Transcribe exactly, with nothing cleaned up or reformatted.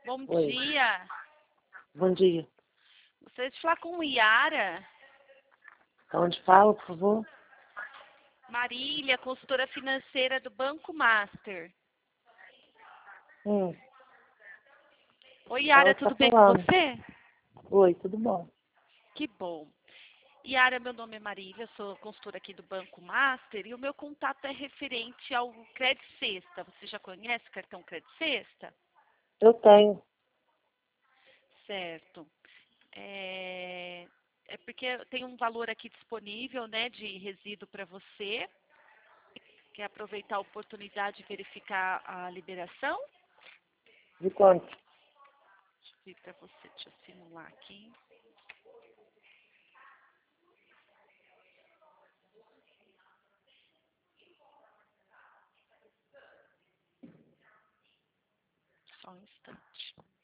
Bom Oi, dia. bom dia. Gostaria de falar com Yara. Onde fala, por favor? Marília, consultora financeira do Banco Master. Hum, Oi, ela Yara, está tudo bem com falando. você? Oi, tudo bom? Que bom. Yara, meu nome é Marília, sou consultora aqui do Banco Master e o meu contato é referente ao Credit Sexta. Você já conhece o cartão Credit Sexta? Eu tenho. Certo. É, é porque tem um valor aqui disponível, né, de resíduo para você. Quer aproveitar a oportunidade de verificar a liberação? De quanto? Deixa eu ver para você, deixa eu simular aqui. Só um instante.